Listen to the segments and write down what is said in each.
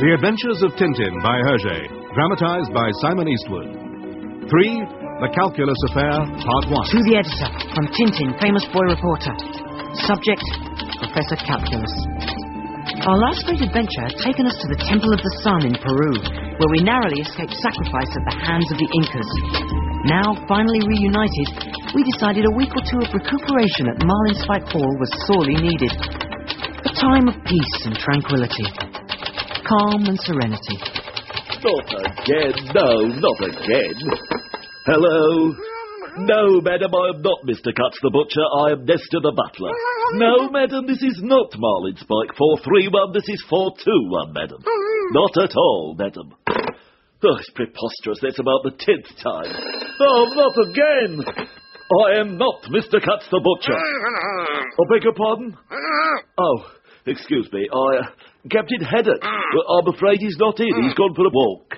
The Adventures of Tintin by Hergé, dramatized by Simon Eastwood. 3. The Calculus Affair, Part 1. To the editor, from Tintin, famous boy reporter. Subject, Professor Calculus. Our last great adventure had taken us to the Temple of the Sun in Peru, where we narrowly escaped sacrifice at the hands of the Incas. Now, finally reunited, we decided a week or two of recuperation at Marlinspike Hall was sorely needed. A time of peace and tranquility. Calm and serenity. Not again. No, not again. Hello? No, madam, I am not Mr. Cuts the Butcher. I am Nestor the Butler. No, madam, this is not Marlinspike 431. This is 421, madam. Not at all, madam. Oh, it's preposterous. That's about the 10th time. Oh, not again. I am not Mr. Cuts the Butcher. I beg your pardon? Oh, excuse me. Captain Haddock. Well, I'm afraid he's not in. He's gone for a walk.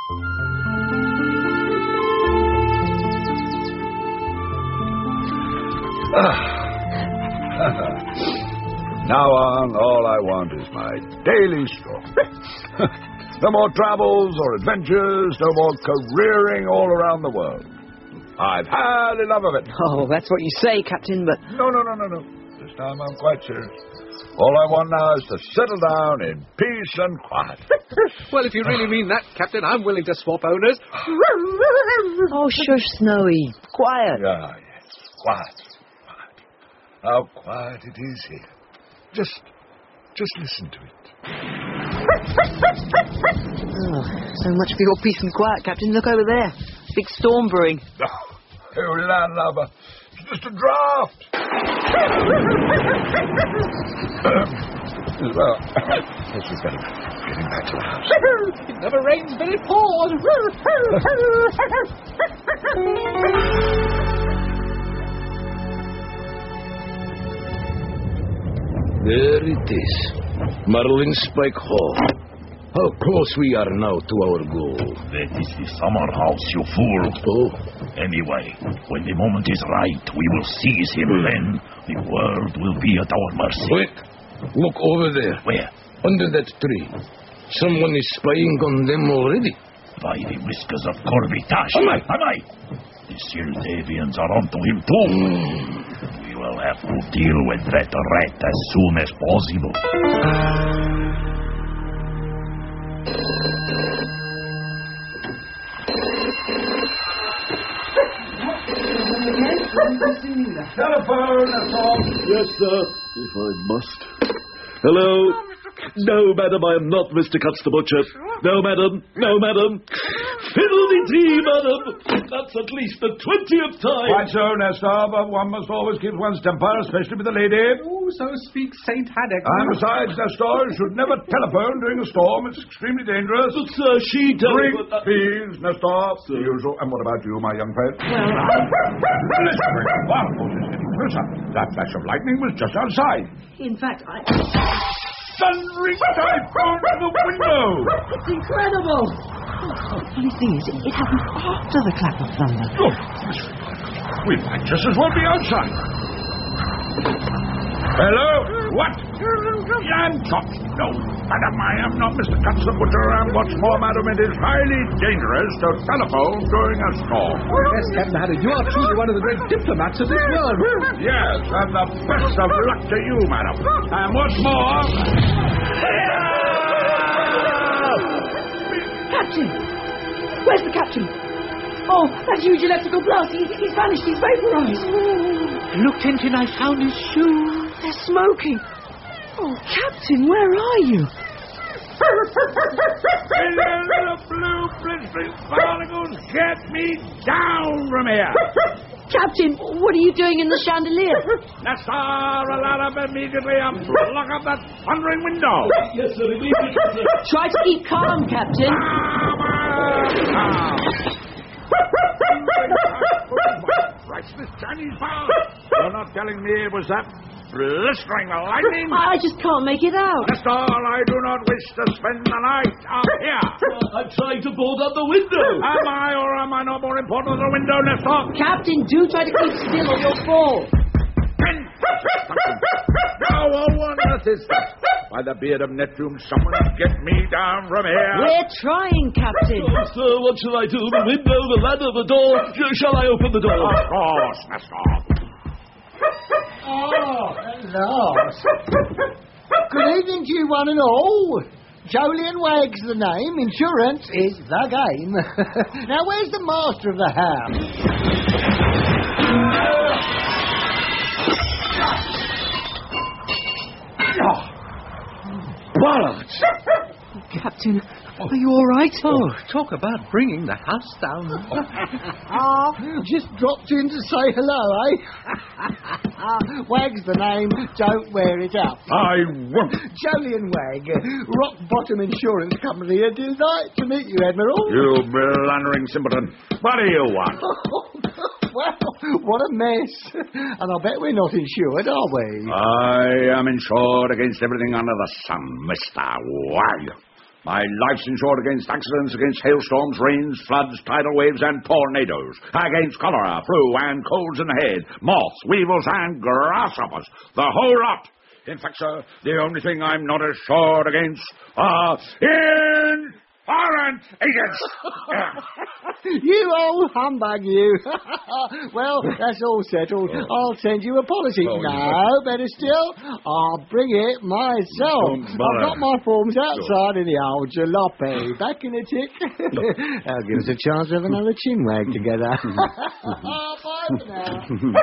Now on, all I want is my daily straw. No more travels or adventures, no more careering all around the world. I've had enough of it. Oh, that's what you say, Captain, but... No. This time I'm quite serious. All I want now is to settle down in peace and quiet. Well, if you really mean that, Captain, I'm willing to swap owners. Oh, shush, Snowy. Quiet. Yeah, yes. Quiet. How quiet it is here. Just listen to it. Oh, so much for your peace and quiet, Captain. Look over there. Big storm brewing. Oh, you landlubber. It's just a draft. Well, let's just getting back to the house. It never rains, but it pours. There it is. Marlinspike Hall. How close we are now to our goal. That is the summer house, you fool. Oh. Anyway, when the moment is right, we will seize him. Then the world will be at our mercy. Wait. Look over there. Where? Under that tree. Someone is spying on them already. By the whiskers of Corbitash. Am I? The Sildavians are onto him too. We will have to deal with that rat as soon as possible. Telephone, that's all. Yes, sir, if I must. Hello? No, madam, I am not Mr. Cuts the Butcher. No, madam. Fiddle-dee-dee, madam. That's at least the 20th time. Quite so, Nestor, but one must always keep one's temper, especially with a lady. Oh, so speaks Saint Haddock. And besides, Nestor, you should never telephone during a storm. It's extremely dangerous. But, sir, she Drink, telephoned... please, Nestor. The usual. And what about you, my young friend? Listen, wow, it's getting closer. That flash of lightning was just outside. In fact, Thundering typhoon to the window! It's incredible! The funny thing is, it happened after the clap of thunder. Oh, we might just as well be outside. Hello? What? Yanchop. No, madam, I am not Mr. Cuts the Butcher, and what's more, madam, it is highly dangerous to telephone during a storm. Yes, Captain Haddock, you are truly one of the great diplomats of this world. Yes, and the best of luck to you, madam. And what's more... Captain! Where's the captain? Oh, that huge electrical blast. He's vanished. He's vaporized. Look, Tintin, I found his shoe. They're smoking. Oh, Captain, where are you? The blue blistering barnacles, get me down from here! Captain, what are you doing in the chandelier? Nestor, allow them immediately and block up that thundering window! Yes, sir, immediately, sir. Try to keep calm, Captain. Christ, this Chinese power! You're not telling me it was that blistering lightning? I just can't make it out. Nestor, I do not wish to spend the night up here. I'm trying to board up the window. Am I or am I not more important than the window, Nestor? Captain, do try to keep still or you'll fall. Now, what on earth is that? By the beard of Neptune, someone get me down from here. We're trying, Captain. Sir, what shall I do? The window, the ladder, the door? Shall I open the door? Of course, Master. Oh, hello. Good evening to you one and all. Jolyon Wag's the name. Insurance is the game. Now, where's the master of the house? Bollards! Captain, are you all right? Oh, talk about bringing the house down. Just dropped in to say hello, eh? Wag's the name. Don't wear it out. I won't. Jolyon Wag, Rock Bottom Insurance Company. Delight to meet you, Admiral. You blundering simpleton. What do you want? Well, what a mess. And I bet we're not insured, are we? I am insured against everything under the sun, Mr. Wag. My life's insured against accidents, against hailstorms, rains, floods, tidal waves, and tornadoes. Against cholera, flu, and colds in the head, moths, weevils, and grasshoppers. The whole lot. In fact, sir, the only thing I'm not assured against are foreign agents. You old humbug, you. Well, that's all settled. I'll send you a policy. No, better still, I'll bring it myself. I've got my forms outside in the old jalopy. Back in a tick. That'll give us a chance to have another chinwag together. Bye for now.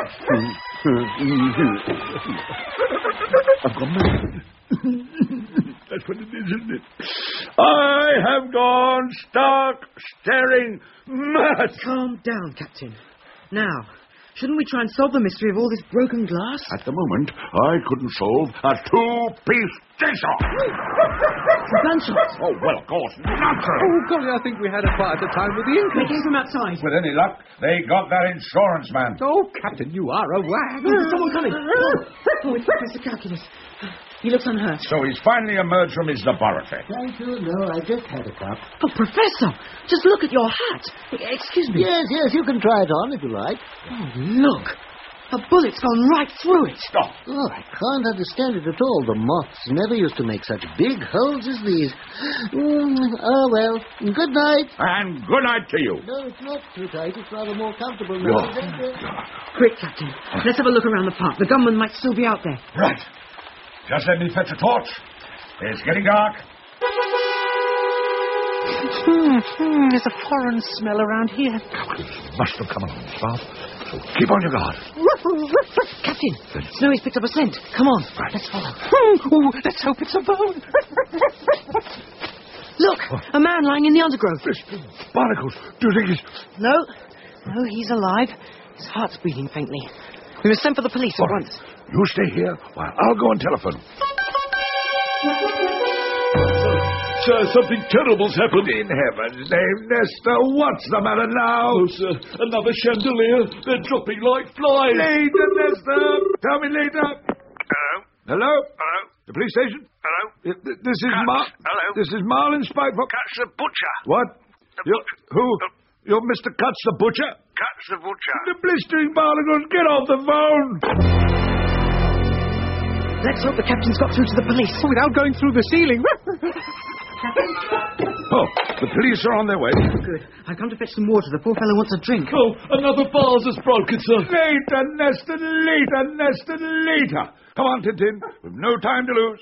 I've gone mad. That's what it is, isn't it? I have gone stark, staring mad. Calm down, Captain. Now, shouldn't we try and solve the mystery of all this broken glass? At the moment, I couldn't solve a two-piece jigsaw. Gunshots. Oh, well, of course, naturally. Oh, golly, I think we had a quieter time with the They Incas. came from outside. With any luck, they got that insurance man. Oh, Captain, you are a wag. There's someone coming. Oh, it's Professor Calculus. He looks unhurt. So he's finally emerged from his laboratory. Thank you. No, I just had a cup. Oh, Professor, just look at your hat. Excuse me. Yes, you can try it on if you like. Oh, look. A bullet's gone right through it. Stop. Oh, I can't understand it at all. The moths never used to make such big holes as these. Oh, well. Good night. And good night to you. No, it's not too tight. It's rather more comfortable now. Quick, Captain. Let's have a look around the park. The gunman might still be out there. Right. Just let me fetch a torch. It's getting dark. There's a foreign smell around here. Must have come along, Bob. So keep on your guard. Captain, Snowy's picked up a scent. Come on, let's follow. Oh, let's hope it's a bone. Look, a man lying in the undergrowth. Barnacles, do you think he's... No, he's alive. His heart's beating faintly. We must send for the police at once. You stay here while I'll go and telephone. Sir, something terrible's happened. In heaven's name, Nestor, what's the matter now? Oh, sir, another chandelier. They're dropping like flies. Later, Nestor. Tell me later. Hello? Hello? Hello? The police station? Hello? This is Hello? This is Marlin Spike. Cuts the butcher. What? The You're, butcher. who? You're Mr. Cuts the Butcher? Cuts the butcher. The blistering barnacles, get off the phone! Let's hope the captain's got through to the police. Without going through the ceiling. Oh, the police are on their way. Good. I've come to fetch some water. The poor fellow wants a drink. Oh, another vase has broken, sir. Later, Nestor, later. Come on, Tintin. We've no time to lose.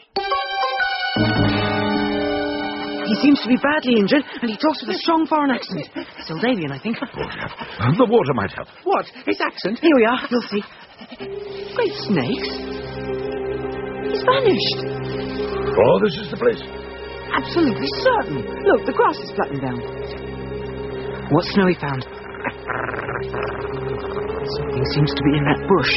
He seems to be badly injured, and he talks with a strong foreign accent. Saldavian, I think. The water might help. What? His accent? Here we are. You'll see. Great snakes. He's vanished. Oh, this is the place. Absolutely certain. Look, the grass is flattened down. What's Snowy found? Something seems to be in that bush.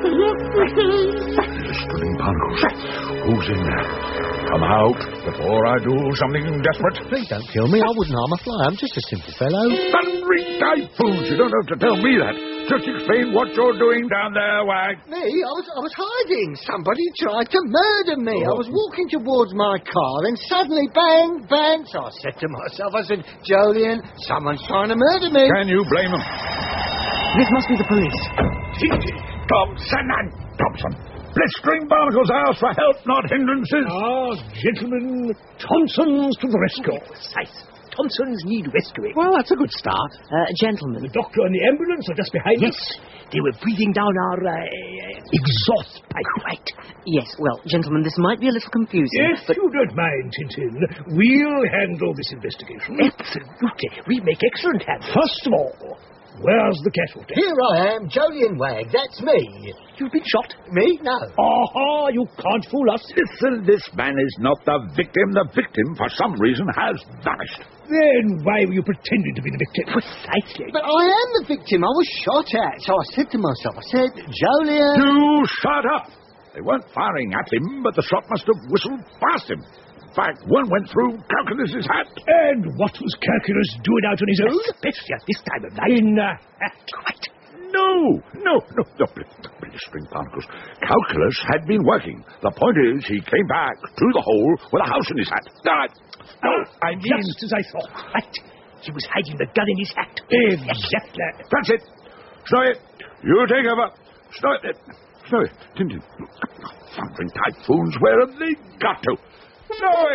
Blistering barnacles. Who's in there? Come out before I do something desperate. Please don't kill me. I wouldn't harm a fly. I'm just a simple fellow. Thundering typhoons! You don't have to tell me that. Just explain what you're doing down there, Wag. Me? I was hiding. Somebody tried to murder me. I was walking towards my car, and suddenly, bang, bang. So I said to myself, Jolyon, someone's trying to murder me. Can you blame him? This must be the police. Thompson and Thompson. Blistering Barnacle's house for help, not hindrances. Ah, gentlemen, Thompson's to the rescue. Precise. Thompson's need rescuing. Well, that's a good start. Gentlemen. The doctor and the ambulance are just behind us. They were breathing down our exhaust pipe. Right. Yes, well, gentlemen, this might be a little confusing. If you don't mind, Tintin, we'll handle this investigation. Absolutely. We make excellent hands. First of all, where's the casualty? Here I am, Jolyon Wag. That's me. You've been shot? Me? No. Aha, you can't fool us. Listen, this man is not the victim. The victim, for some reason, has vanished. Then why were you pretending to be the victim? Precisely. But I am the victim. I was shot at. So I said to myself, Jolyon... You shut up! They weren't firing at him, but the shot must have whistled past him. In fact, one went through Calculus's hat. And what was Calculus doing out on his own? Especially at this time of night. In a hat. Quite. No. Blistering Barnacles. Calculus had been working. The point is, he came back through the hole with a house in his hat. I mean... Just as I thought. Right. He was hiding the gun in his hat. Exactly. That's it. Snowy, you take over. Snowy, Tintin. Thundering typhoons, where have they got to? Snowy!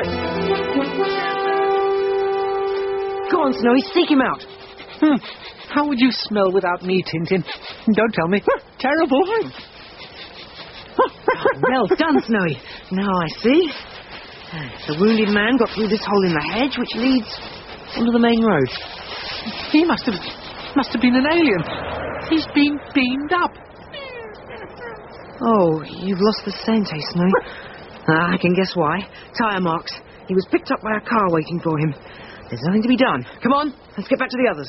Go on, Snowy, seek him out. How would you smell without me, Tintin? Don't tell me. Terrible. Well done, Snowy. Now I see. The wounded man got through this hole in the hedge, which leads onto the main road. He must have been an alien. He's been beamed up. Oh, you've lost the scent, eh, Snowy? I can guess why. Tyre marks. He was picked up by a car waiting for him. There's nothing to be done. Come on, let's get back to the others.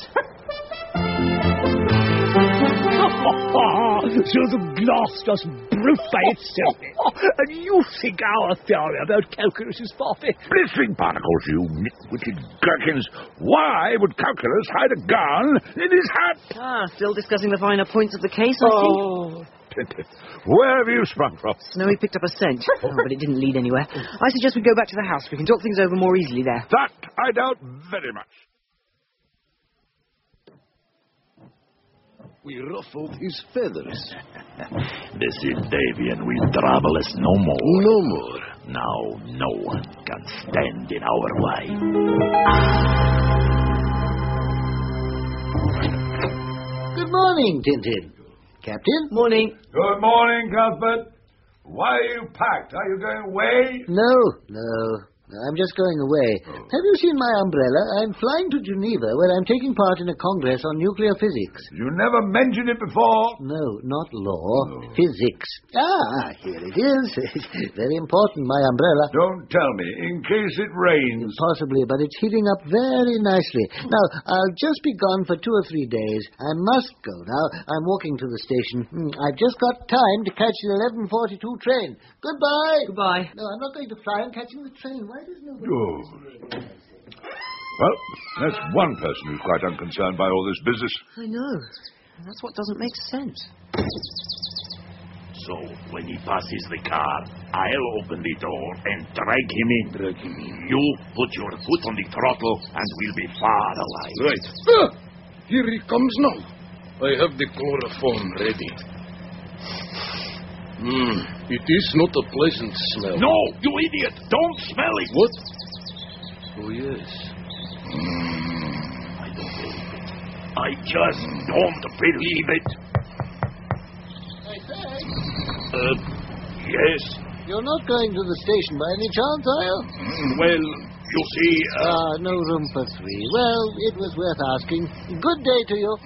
So the glass just broke by itself. And you think our theory about Calculus is far-fetched? Blistering Barnacles, you nitwitted gherkins. Why would Calculus hide a gun in his hat? Still discussing the finer points of the case, I see. Where have you sprung from? Snowy picked up a scent, but it didn't lead anywhere. I suggest we go back to the house. We can talk things over more easily there. That I doubt very much. We ruffled his feathers. The Sildavian will trouble us no more. No more. Now no one can stand in our way. Good morning, Tintin. Captain? Morning. Good morning, Cuthbert. Why are you packed? Are you going away? No. I'm just going away. Have you seen my umbrella? I'm flying to Geneva, where I'm taking part in a congress on nuclear physics. You never mentioned it before. No, not law. Physics. Here it is. It's very important, my umbrella. Don't tell me, in case it rains. Possibly, but it's heating up very nicely. Now, I'll just be gone for 2 or 3 days. I must go now. I'm walking to the station. I've just got time to catch the 11:42 train. Goodbye. Goodbye. No, I'm not going to fly. I'm catching the train. Why does nobody... Well, that's one person who's quite unconcerned by all this business. I know. That's what doesn't make sense. So, when he passes the car, I'll open the door and drag him in. You put your foot on the throttle and we'll be far away. Right. Here he comes now. I have the chloroform ready. It is not a pleasant smell. No, you idiot! Don't smell it! What? Oh, yes. I don't believe it. I just don't believe it. Yes? You're not going to the station by any chance, are you? Well, you see... no room for 3. Well, it was worth asking. Good day to you.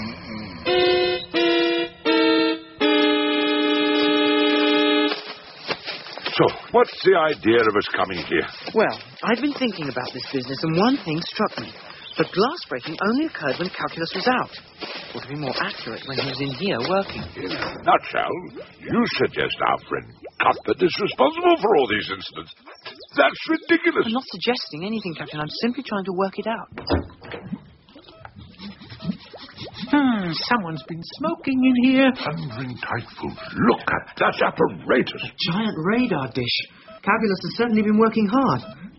So, what's the idea of us coming here? Well, I've been thinking about this business, and one thing struck me. The glass breaking only occurred when Calculus was out. Or to be more accurate, when he was in here working. In a nutshell, you suggest our friend Cuthbert is responsible for all these incidents. That's ridiculous. I'm not suggesting anything, Captain. I'm simply trying to work it out. Someone's been smoking in here. Thundering typhoons. Look at that apparatus. A giant radar dish. Calculus has certainly been working hard.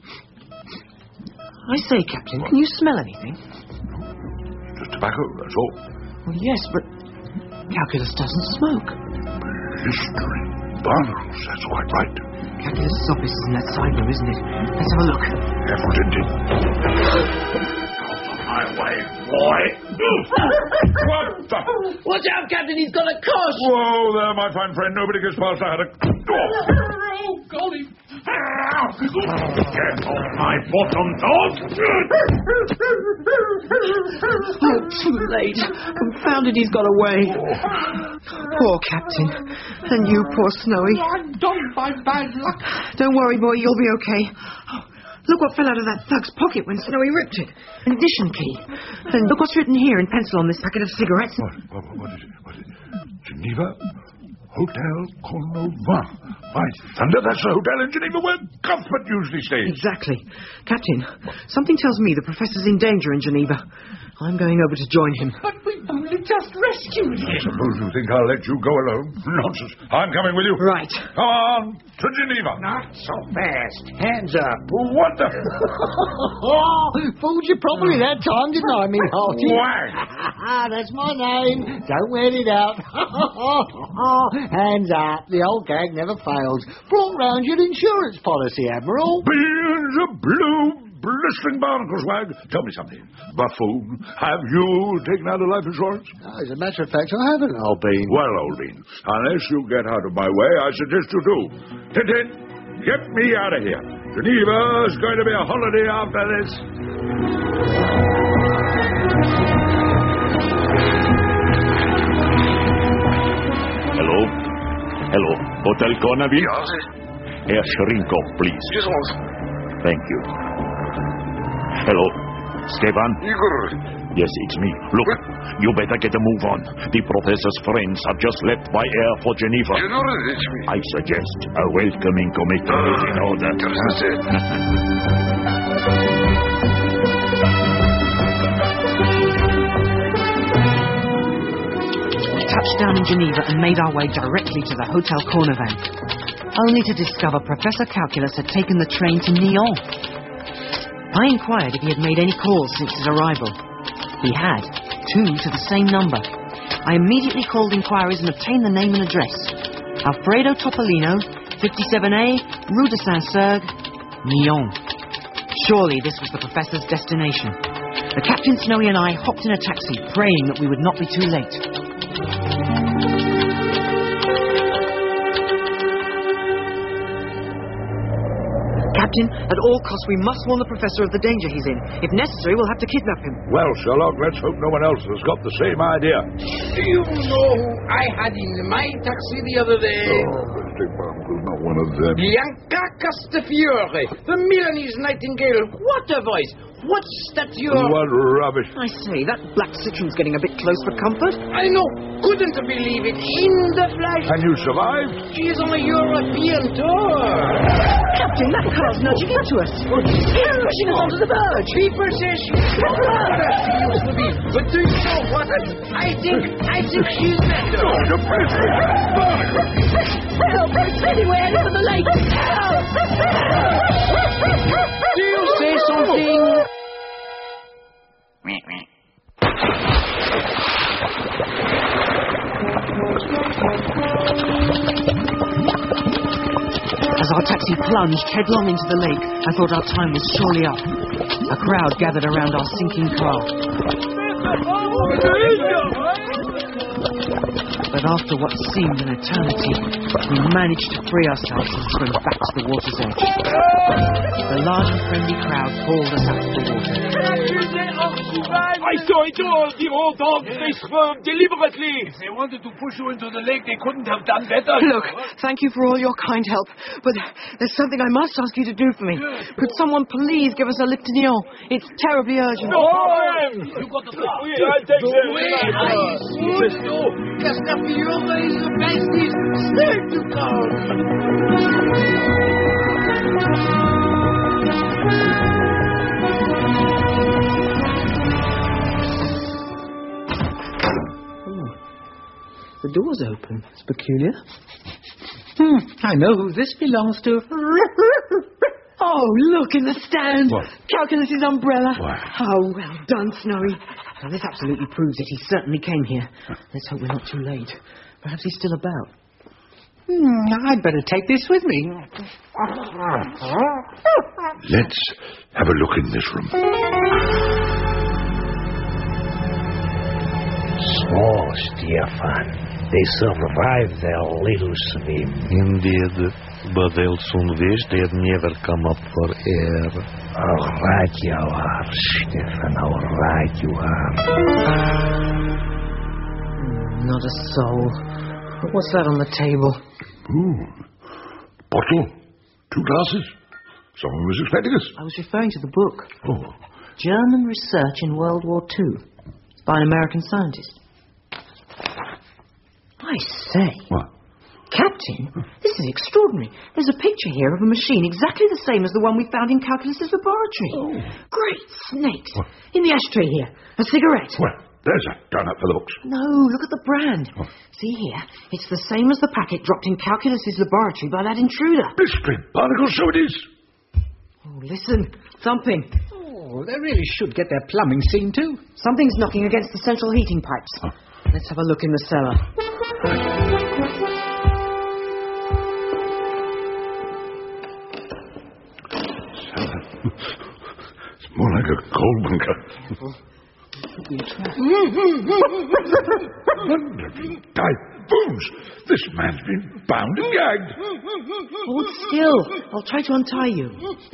I say, Captain, can you smell anything? Just tobacco, that's all. Well, yes, but Calculus doesn't smoke. Blistering Barnacles, that's quite right. Calculus' office is in that side room, isn't it? Let's have a look. Careful, Tintin. My way, boy. What the? Watch out, Captain, he's got a cosh! Whoa there, my fine friend. Nobody gets past that. Oh, golly. Get off my bottom, dog. Oh, too late. Confounded, he's got away. Poor Captain. And you, poor Snowy. I'm done by bad luck. Don't worry, boy, you'll be okay. Look what fell out of that thug's pocket when Snowy ripped it. An addition key. And look what's written here in pencil on this packet of cigarettes. What is it? What is it? Geneva Hotel Cornovan. By thunder, that's the hotel in Geneva where Cuthbert usually stays. Exactly. Captain, something tells me the Professor's in danger in Geneva. I'm going over to join him. But we only just rescued him. Suppose you think I'll let you go alone? Nonsense. I'm coming with you. Right. Come on, to Geneva. Not so fast. Hands up. What the? Fooled you properly that time, didn't I, me hearty? Why? That's my name. Don't wear it out. Hands up. The old gag never fails. Brought round your insurance policy, Admiral. Beans of blue blistering barnacles, Wag. Tell me something. Buffoon, have you taken out a life insurance? As a matter of fact, I haven't, old Bean. Well, old Bean, unless you get out of my way, I suggest you do. Tintin, get me out of here. Geneva's going to be a holiday after this. Hello? Hello. Hotel Cornaby? Yes? Herr Schrinkow, please. Yes, boss. Thank you. Hello? Stefan? Igor. Yes, it's me. Look, you better get a move on. The Professor's friends have just left by air for Geneva. You know it's me. I suggest a welcoming committee is in order. We touched down in Geneva and made our way directly to the Hotel Cornavan, only to discover Professor Calculus had taken the train to Nyon. I inquired if he had made any calls since his arrival. He had, 2 to the same number. I immediately called inquiries and obtained the name and address. Alfredo Topolino, 57A, Rue de Saint-Sergue, Nyon. Surely this was the Professor's destination. The Captain Snowy and I hopped in a taxi, praying that we would not be too late. Captain, at all costs we must warn the Professor of the danger he's in. If necessary, we'll have to kidnap him. Well, Sherlock, let's hope no one else has got the same idea. Do you know who I had in my taxi the other day? Mr. Barnacle's not one of them. Bianca Castafiore, the Milanese nightingale. What a voice! What stature! What rubbish. I say, that black citron's getting a bit close for comfort. I know. Couldn't believe it. In the flesh. And you survived? She is on a European tour. Captain, that car's nudging into us. He's pushing us onto the verge. People say she's rather she used to be. But do you know what? I think she's better. Help! Anyway, out of the lake! Help! Do you say something? As our taxi plunged headlong into the lake, I thought our time was surely up. A crowd gathered around our sinking car. But after what seemed an eternity, we managed to free ourselves and swim back to the water's edge. The large and friendly crowd hauled us out of the water. I saw it all. The old dogs, they swam deliberately. If they wanted to push you into the lake, they couldn't have done better. Look, thank you for all your kind help, but there's something I must ask you to do for me. Could someone please give us a lift to Nyon? It's terribly urgent. No problem. You got the I'll take The way I should know, Castafiore is the bestest. Stay to come. The door's open. It's peculiar. I know who this belongs to. Oh, look in the stand. What? Calculus's umbrella. Wow. Oh, well done, Snowy. Now, this absolutely proves that he certainly came here. Let's hope we're not too late. Perhaps he's still about. I'd better take this with me. Let's have a look in this room. So, Stefan, they survived their little swim. Indeed, but they'll soon wish they had never come up for air. All right you are, Stefan, all right you are. Not a soul. What's that on the table? Bottle. 2 glasses. Someone was expecting us. I was referring to the book. Oh. German Research in World War II. By an American scientist. I say. What? Captain, this is extraordinary. There's a picture here of a machine exactly the same as the one we found in Calculus's laboratory. Oh. Great snakes. What? In the ashtray here. A cigarette. Well, there's a donut for the books. No, look at the brand. Oh. See here, it's the same as the packet dropped in Calculus's laboratory by that intruder. Blistering barnacles, so it is. Oh, listen. Thumping. Oh, they really should get their plumbing seen too. Something's knocking against the central heating pipes. Oh. Let's have a look in the cellar. It's more like a coal bunker. Wonderful typhoons! This man's been bound and gagged. Hold still. I'll try to untie you.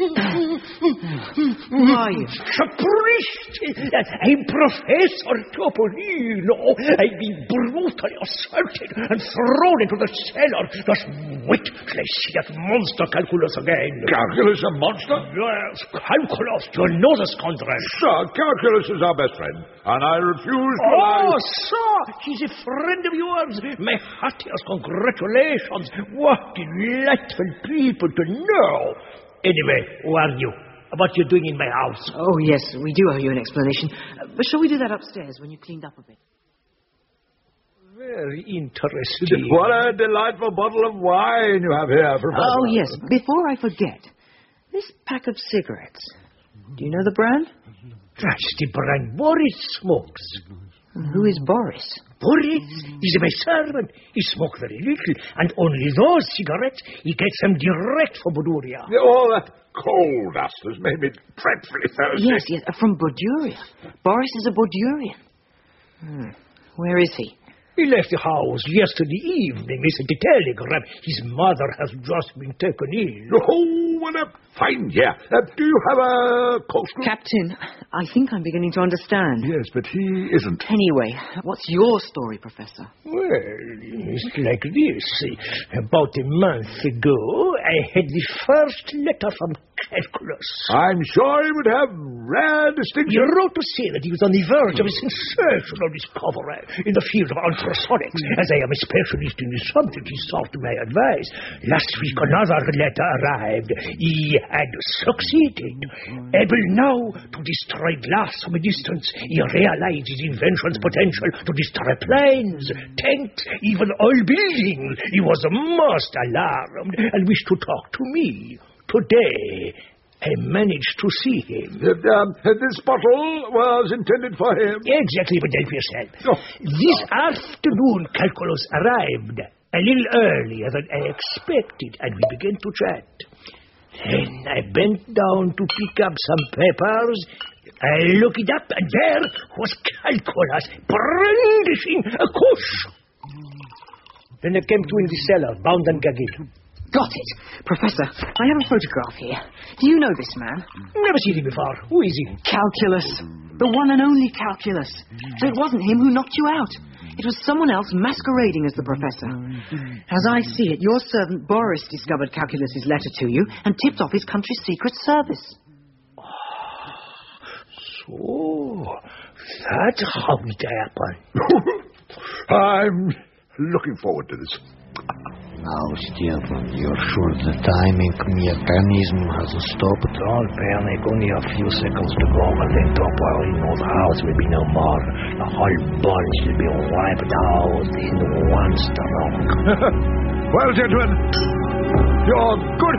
Who are you? Sapristi! I'm Professor Topolino. I've been brutally assaulted and thrown into the cellar. Just wait till I see that monster Calculus again. Calculus a monster? Yes, Calculus. You know the scoundrel. Sir, Calculus is our best friend, and I refuse to allow... Oh, sir, he's a friend of yours. My heartiest congratulations. What delightful people to know. Anyway, who are you? What you doing in my house? Oh, yes, we do owe you an explanation. But shall we do that upstairs when you've cleaned up a bit? Very interesting. What a delightful bottle of wine you have here, Professor. Oh, yes. Before I forget, this pack of cigarettes, do you know the brand? That's the brand Boris smokes. Who is Boris? Boris? He's my servant. He smokes very little, and only those cigarettes, he gets them direct from Buduria. All that coal dust has made me dreadfully thirsty. Yes, from Buduria. Boris is a Budurian. Where is he? He left the house yesterday evening. He sent a telegram. His mother has just been taken ill. Oh, what a fine year. Do you have a corkscrew? Captain, I think I'm beginning to understand. Yes, but he isn't. Anyway, what's your story, Professor? Well, it's like this. About a month ago, I had the first letter from Calculus. I'm sure he would have rare distinction. He wrote to say that he was on the verge of a sensational discovery in the field of ultrasonics. As I am a specialist in the subject, he sought my advice. Last week, another letter arrived. He had succeeded. Able now to destroy glass from a distance, he realized his invention's potential to destroy planes, tanks, even oil buildings. He was most alarmed and wished to talk to me. Today, I managed to see him. This bottle was intended for him? Exactly, but help yourself. This afternoon, Calculus arrived a little earlier than I expected, and we began to chat. Then I bent down to pick up some papers. I looked it up, and there was Calculus brandishing a kush. Then I came to in the cellar, bound and gagged. Got it. Professor, I have a photograph here. Do you know this man? Never seen him before. Who is he? Calculus. The one and only Calculus. So it wasn't him who knocked you out. It was someone else masquerading as the professor. As I see it, your servant Boris discovered Calculus's letter to you and tipped off his country's secret service. So, that's how it happened. I'm looking forward to this. Now, Stefan, you're sure the timing mechanism has stopped? Don't panic, only a few seconds to go, and then Topolino in the house will be no more. The whole bunch will be wiped out in one stroke. Well, gentlemen, your good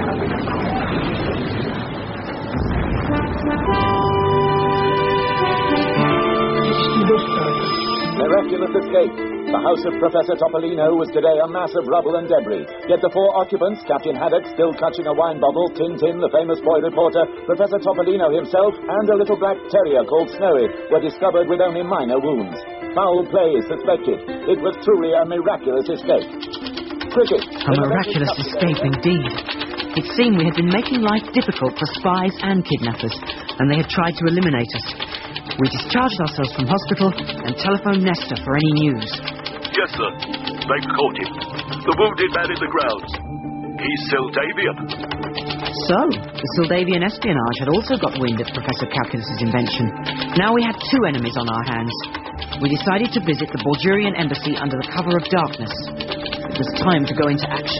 health. Miraculous escape. The house of Professor Topolino was today a mass of rubble and debris. Yet the 4 occupants, Captain Haddock still clutching a wine bottle, Tintin, the famous boy reporter, Professor Topolino himself, and a little black terrier called Snowy, were discovered with only minor wounds. Foul play is suspected. It was truly a miraculous escape. Cricket. A miraculous escape indeed. It seemed we had been making life difficult for spies and kidnappers, and they had tried to eliminate us. We discharged ourselves from hospital and telephoned Nestor for any news. Yes, sir. They've caught him. The wounded man in the grounds. He's Sildavian. So, the Sildavian espionage had also got wind of Professor Calculus's invention. Now we had 2 enemies on our hands. We decided to visit the Bulgarian embassy under the cover of darkness. It was time to go into action.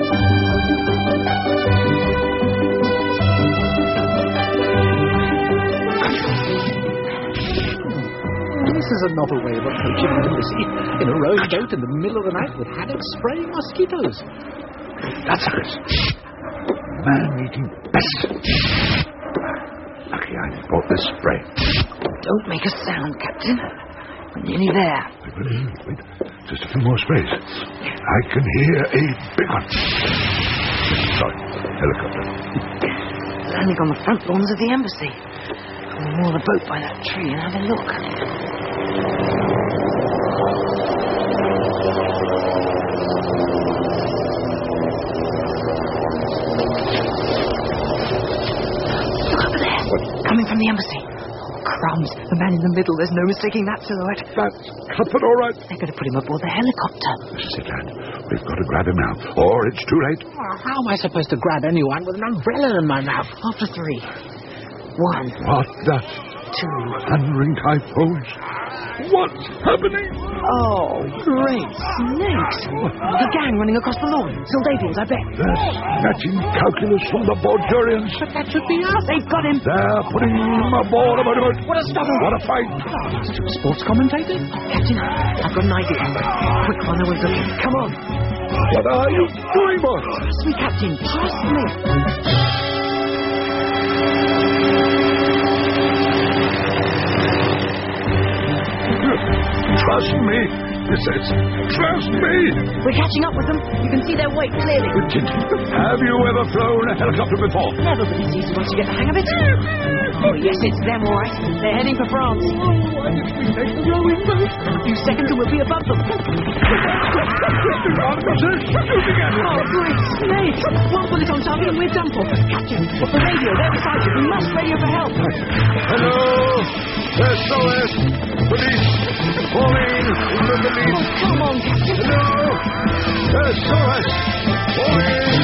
This is another way of approaching an embassy. In a rowing boat in the middle of the night with Haddock spraying mosquitoes. That's it. Man-eating pest. Lucky I bought this spray. Don't make a sound, Captain. We're nearly there. Wait. Just a few more sprays. I can hear a big one. Sorry, helicopter. Landing on the front lawns of the embassy. We'll moor the boat by that tree and have a look. Look over there. Coming from the embassy. Crumbs. The man in the middle. There's no mistaking that silhouette. That's Cuthbert, all right. They're going to put him aboard the helicopter. Sit down. We've got to grab him now, or it's too late. How am I supposed to grab anyone with an umbrella in my mouth? After 3. 1. What the? 2. Thundering typhoons. What's happening? Oh, great snakes. The gang running across the lawn. Sildavians, I bet. They're snatching Calculus from the Bulgarians. But that should be us. They've got him. They're putting him aboard a motorboat. What a stubborn. What a fight. Sports commentator? Captain, I've got an idea. Quick while no one's looking. Come on. What are you doing, boss? Trust me, Captain. Trust me. Trust me. It says, trust me. We're catching up with them. You can see their weight clearly. Have you ever flown a helicopter before? Never, but it's easy once you get the hang of it. Oh, yes, it's them, all right. They're heading for France. Why didn't we take the rowing boat? In a few seconds and we'll be above them. Shooting at us. Oh, great snakes. One bullet on target and we're done for. Captain, the radio, they're beside you. We must radio for help. Hello. SOS. Police. Calling. Oh, come on, Captain. Hello. SOS. Calling.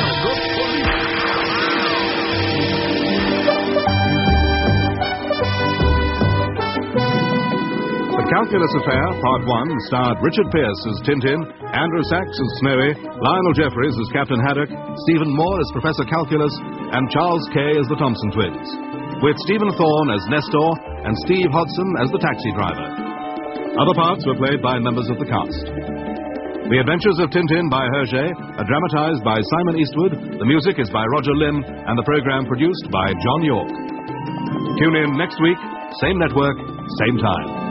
The Calculus Affair, Part 1, starred Richard Pearce as Tintin, Andrew Sachs as Snowy, Lionel Jeffries as Captain Haddock, Stephen Moore as Professor Calculus, and Charles Kay as the Thompson Twins, with Stephen Thorne as Nestor and Steve Hodson as the taxi driver. Other parts were played by members of the cast. The Adventures of Tintin by Hergé are dramatized by Simon Eastwood, the music is by Roger Lim, and the program produced by John York. Tune in next week, same network, same time.